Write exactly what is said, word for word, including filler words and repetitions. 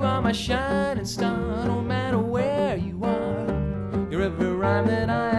are my shining star, no matter where you are. You're every rhyme that I